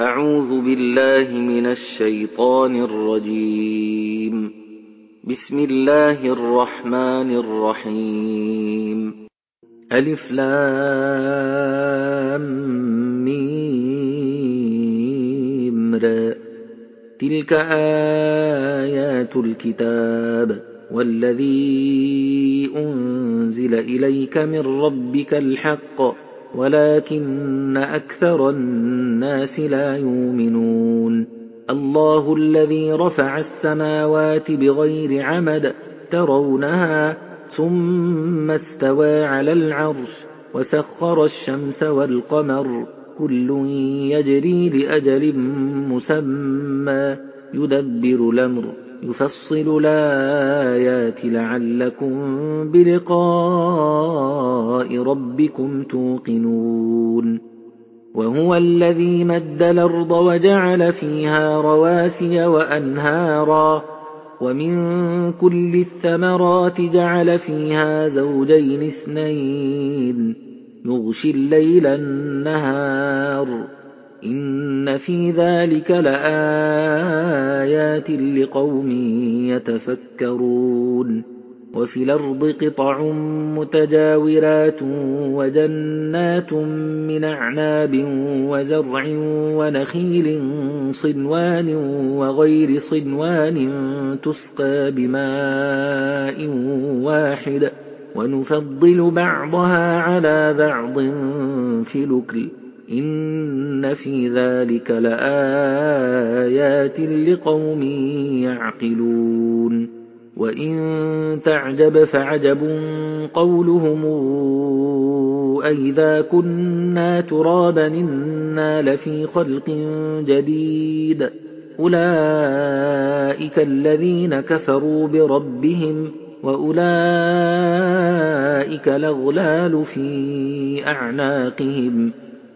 أعوذ بالله من الشيطان الرجيم. بسم الله الرحمن الرحيم. ألف لام ميم را. تلك آيات الكتاب والذي أنزل إليك من ربك الحق ولكن أكثر الناس لا يؤمنون. الله الذي رفع السماوات بغير عمد ترونها ثم استوى على العرش وسخر الشمس والقمر كل يجري لأجل مسمى يدبر الأمر يفصل الآيات لعلكم بلقاء ربكم توقنون. وهو الذي مد الأرض وجعل فيها رواسي وأنهارا ومن كل الثمرات جعل فيها زوجين اثنين يغشي الليل النهار إن في ذلك لآيات لقوم يتفكرون. وفي الأرض قطع متجاورات وجنات من أعناب وزرع ونخيل صنوان وغير صنوان تسقى بماء واحد ونفضل بعضها على بعض في الأكل إن في ذلك لآيات لقوم يعقلون. وإن تعجب فعجب قولهم أئذا كنا ترابا إنا لفي خلق جديد أولئك الذين كفروا بربهم وأولئك الأغلال في أعناقهم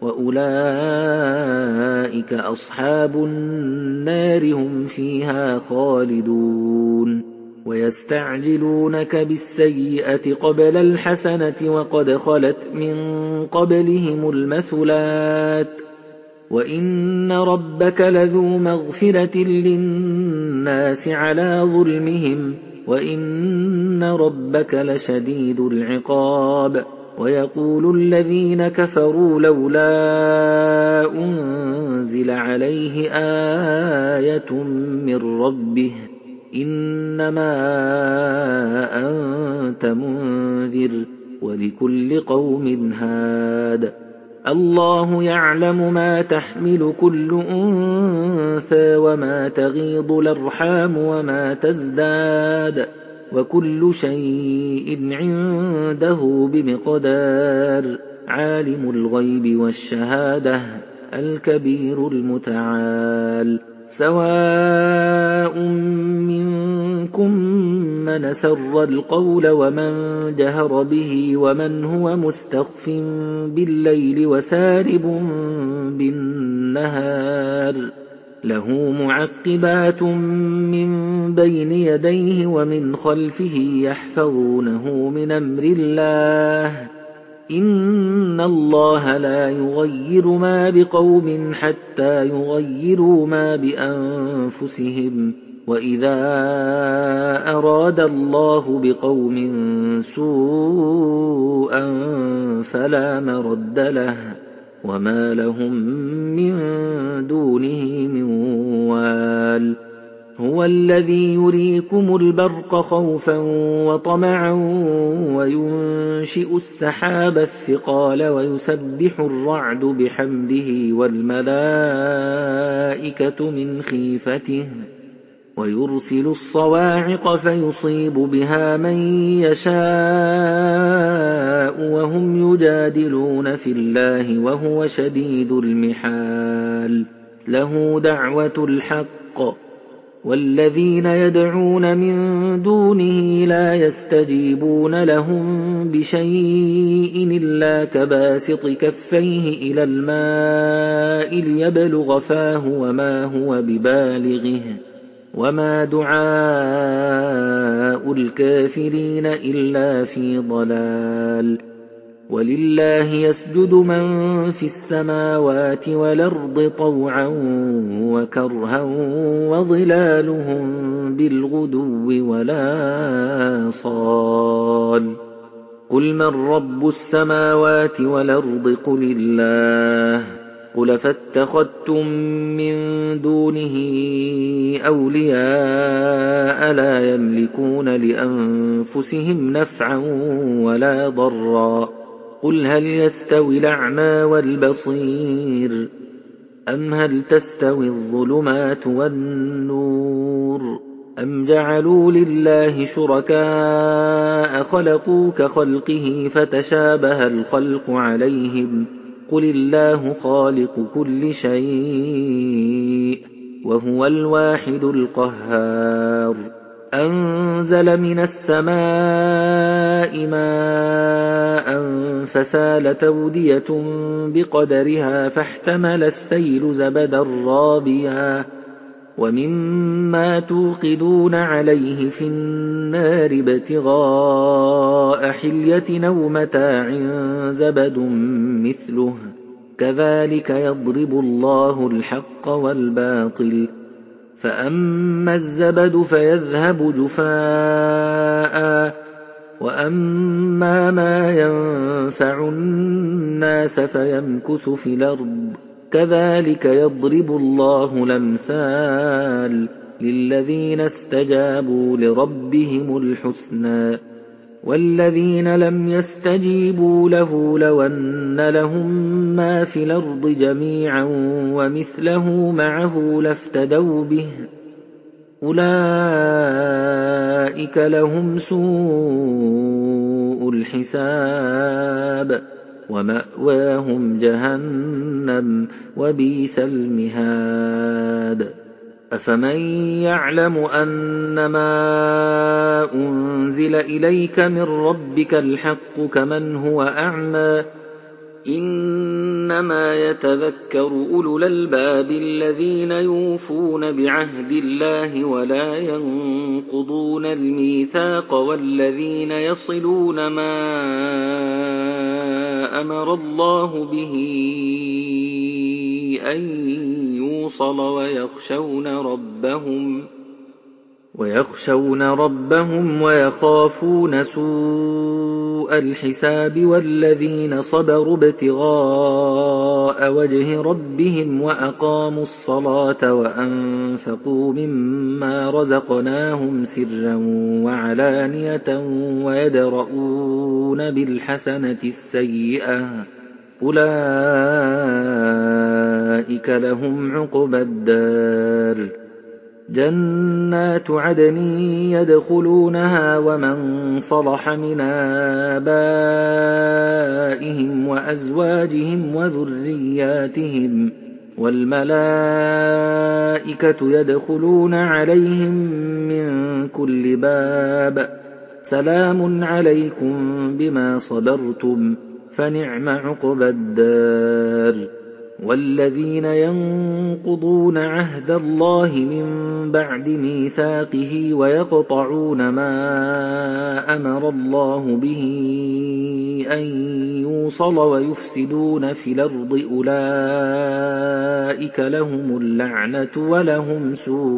وأولئك أصحاب النار هم فيها خالدون. ويستعجلونك بالسيئة قبل الحسنة وقد خلت من قبلهم المثلات وإن ربك لذو مغفرة للناس على ظلمهم وإن ربك لشديد العقاب. ويقول الذين كفروا لولا أنزل عليه آية من ربه إنما أنت منذر ولكل قوم هاد. الله يعلم ما تحمل كل أنثى وما تغيض الأرحام وما تزداد وكل شيء عنده بمقدار. عالم الغيب والشهادة الكبير المتعال. سواء منكم من سر القول ومن جهر به ومن هو مستخف بالليل وسارب بالنهار له معقبات من بين يديه ومن خلفه يحفظونه من أمر الله إن الله لا يغير ما بقوم حتى يغيروا ما بأنفسهم وإذا أراد الله بقوم سوءا فلا مرد له وما لهم من دونه من وال. هو الذي يريكم البرق خوفا وطمعا وينشئ السحاب الثقال ويسبح الرعد بحمده والملائكة من خيفته ويرسل الصواعق فيصيب بها من يشاء وهم يجادلون في الله وهو شديد المحال. له دعوة الحق والذين يدعون من دونه لا يستجيبون لهم بشيء إلا كباسط كفيه إلى الماء ليبلغ فاه وما هو ببالغه وما دعاء الكافرين إلا في ضلال. ولله يسجد من في السماوات والأرض طوعا وكرها وظلالهم بالغدو ولا صال. قل من رب السماوات والأرض قل الله. قل فاتخذتم من دونه أولياء لا يملكون لأنفسهم نفعا ولا ضرا. قل هل يستوي الأعمى والبصير أم هل تستوي الظلمات والنور أم جعلوا لله شركاء خلقوا كخلقه فتشابه الخلق عليهم قل الله خالق كل شيء وهو الواحد القهار. أنزل من السماء ماء فسالت أودية بقدرها فاحتمل السيل زبدا رابيا ومما توقدون عليه في النار ابتغاء حلية أو متاع زبد مثله كذلك يضرب الله الحق والباطل. فأما الزبد فيذهب جفاء وأما ما ينفع الناس فيمكث في الأرض كذلك يضرب الله الأمثال للذين استجابوا لربهم الحسنى والذين لم يستجيبوا له لو أن لهم ما في الأرض جميعا ومثله معه لافتدوا به أولئك لهم سوء الحساب ومأواهم جهنم وبئس المهاد. أفمن يعلم أنما أنزل إليك من ربك الحق كمن هو أعمى إنما يتذكر أولو الألباب الذين يوفون بعهد الله ولا ينقضون الميثاق والذين يصلون ما أمر الله به أن يوصل ويخشون ربهم ويخافون سوء الحساب والذين صبروا ابتغاء وجه ربهم وأقاموا الصلاة وأنفقوا مما رزقناهم سرا وعلانية ويدرؤون بالحسنة السيئة أولئك لهم عقبى الدار جنات عدن يدخلونها ومن صلح من آبائهم وأزواجهم وذرياتهم والملائكة يدخلون عليهم من كل باب سلام عليكم بما صبرتم فنعم عقبى الدار. والذين ينقضون عهد الله من بعد ميثاقه ويقطعون ما أمر الله به أن يوصل ويفسدون في الأرض أولئك لهم اللعنة ولهم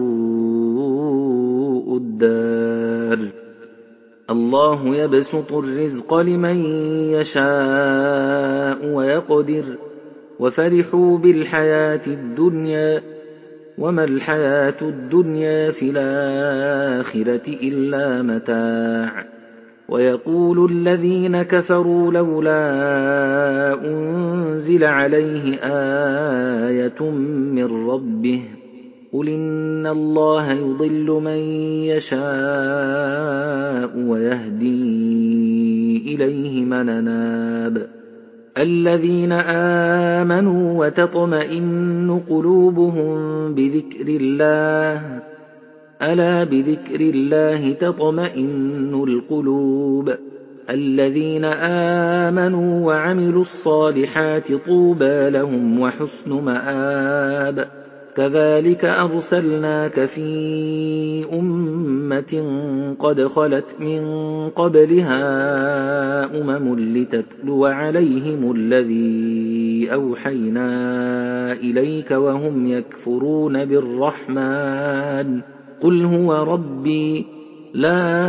سوء الدار. الله يبسط الرزق لمن يشاء ويقدر وفرحوا بالحياة الدنيا وما الحياة الدنيا في الآخرة إلا متاع. ويقول الذين كفروا لولا أنزل عليه آية من ربه قل إن الله يضل من يشاء ويهدي إليه من أناب. الذين آمنوا وتطمئن قلوبهم بذكر الله ألا بذكر الله تطمئن القلوب. الذين آمنوا وعملوا الصالحات طوبى لهم وحسن مآب. كذلك أرسلناك في أمة قد خلت من قبلها لتتلو عليهم الذي أوحينا إليك وهم يكفرون بالرحمن قل هو ربي لا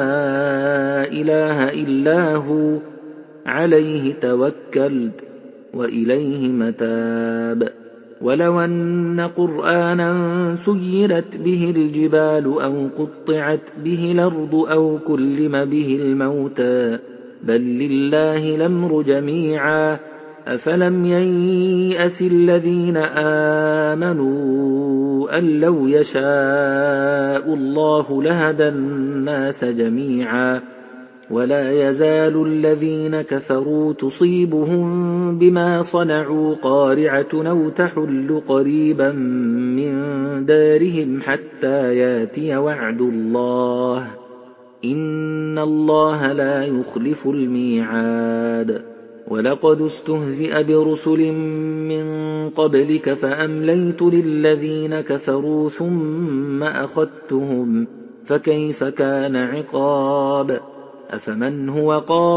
إله إلا هو عليه توكلت وإليه متاب ولو أن قرآنا سيرت به الجبال أو قطعت به الأرض أو كلم به الموتى بل لله الأمر جميعا أفلم ييأس الذين آمنوا أن لو يشاء الله لهدى الناس جميعا ولا يزال الذين كفروا تصيبهم بما صنعوا قارعة أو تحل قريبا من دارهم حتى ياتي وعد الله إن الله لا يخلف الميعاد ولقد استهزئ برسل من قبلك فأمليت للذين كفروا ثم أخذتهم فكيف كان عقاب أفمن هو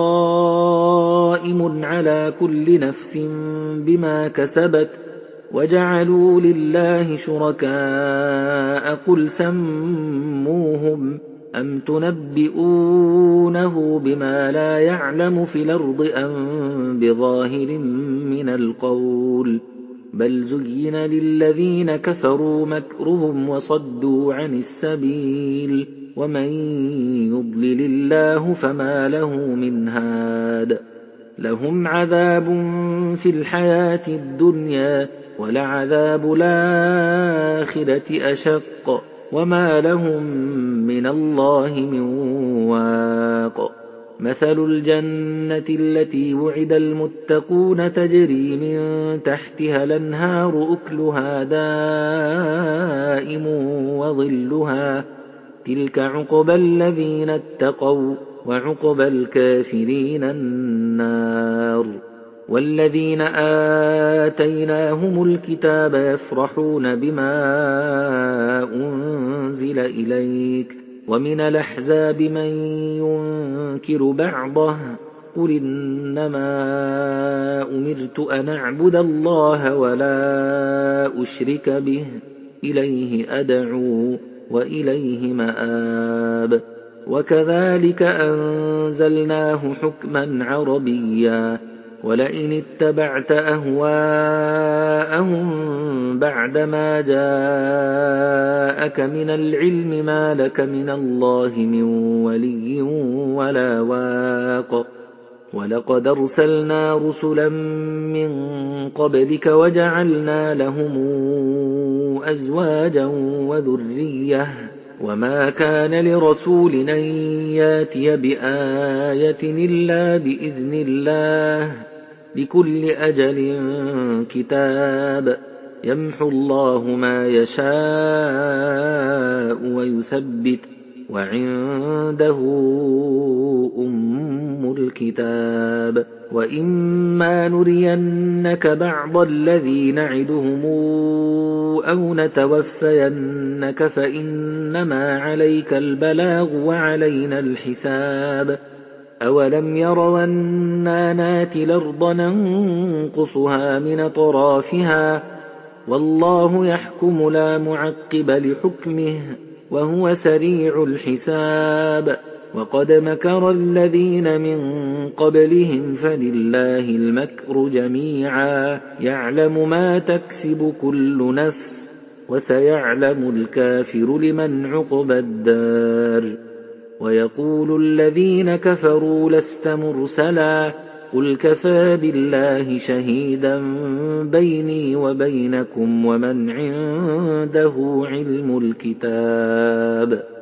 قائم على كل نفس بما كسبت وجعلوا لله شركاء قل سموهم أم تنبئونه بما لا يعلم في الأرض أم بظاهر من القول بل زين للذين كفروا مكرهم وصدوا عن السبيل ومن يضلل الله فما له من هاد لهم عذاب في الحياة الدنيا ولعذاب الآخرة أشق وما لهم من الله من واق مثل الجنة التي وعد المتقون تجري من تحتها الأنهار أكلها دائم وظلها تلك عقبى الذين اتقوا وعقبى الكافرين النار والذين آتيناهم الكتاب يفرحون بما أنزل إليك ومن الأحزاب من ينكر بعضه قل إنما أمرت أن أعبد الله ولا أشرك به إليه أدعو وإليه مآب وكذلك أنزلناه حكما عربيا ولئن اتبعت أهواءهم بعدما جاءك من العلم ما لك من الله من ولي ولا واق ولقد أرسلنا رسلا من قبلك وجعلنا لهم أزواجا وذرية وما كان لرسول أن ياتي بآية إلا بإذن الله لكل أجل كتاب يمحو الله ما يشاء ويثبت وعنده أم الكتاب وإما نرينك بعض الذي نعدهم أو نتوفينك فإنما عليك البلاغ وعلينا الحساب أولم يروا أنا ناتي الأرض ننقصها من أطرافها والله يحكم لا معقب لحكمه وهو سريع الحساب وقد مكر الذين من قبلهم فلله المكر جميعا يعلم ما تكسب كل نفس وسيعلم الكافر لمن عقبى الدار ويقول الذين كفروا لست مرسلا قل كفى بالله شهيدا بيني وبينكم ومن عنده علم الكتاب